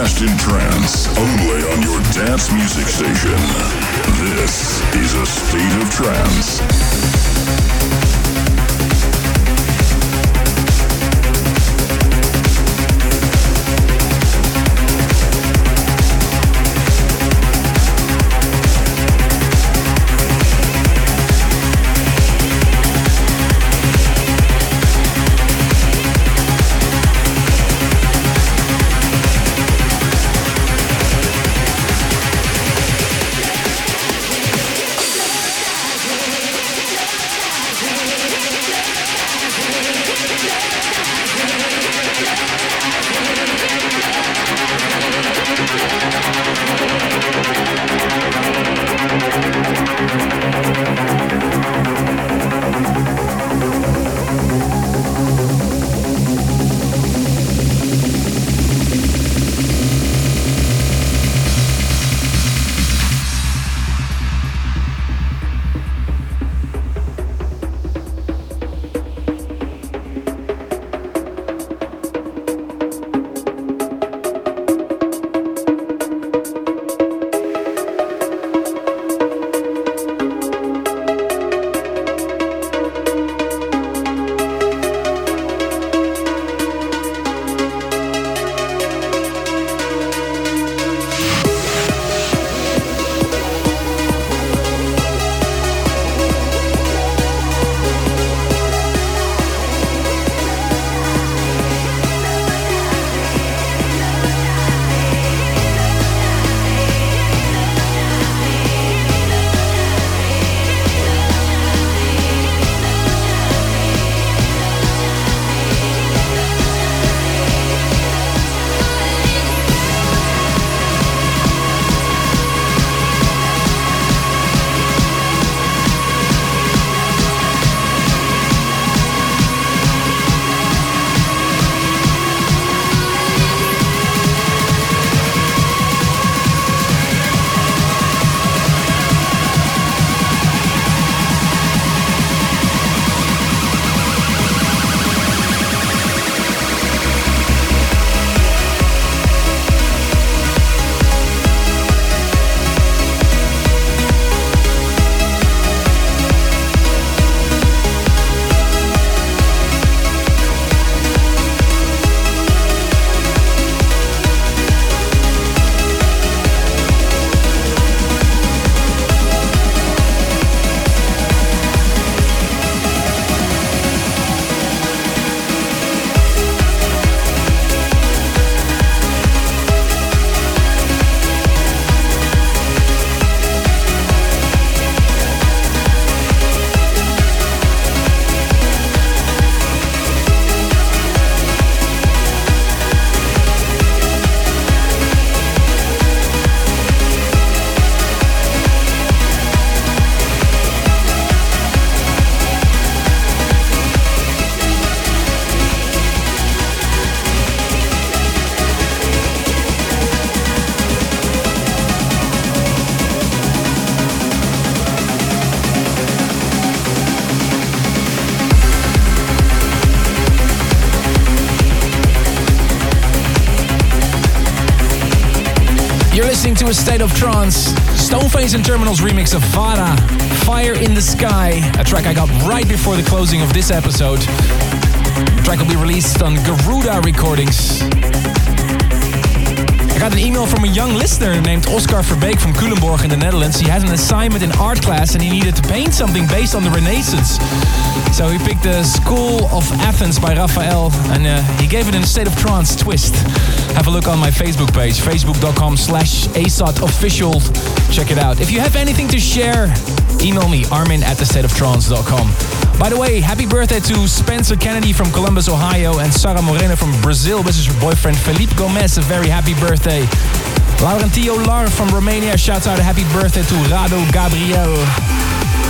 Fast in Trance, only on your dance music station. This is A State of Trance. Listening to A State of Trance, Stoneface and Terminals remix of Vara, Fire in the Sky, a track I got right before the closing of this episode. The track will be released on Garuda Recordings. I got an email from a young listener named Oscar Verbeek from Culemborg in the Netherlands. He had an assignment in art class and he needed to paint something based on the Renaissance. So he picked the School of Athens by Raphael and he gave it a State of Trance twist. Have a look on my Facebook page, facebook.com/ASOTofficial. Check it out. If you have anything to share, email me, armin@thestateoftrance.com. By the way, happy birthday to Spencer Kennedy from Columbus, Ohio, and Sara Moreno from Brazil. This is your boyfriend Felipe Gomez. A very happy birthday. Laurentio Lar from Romania shouts out a happy birthday to Rado Gabriel.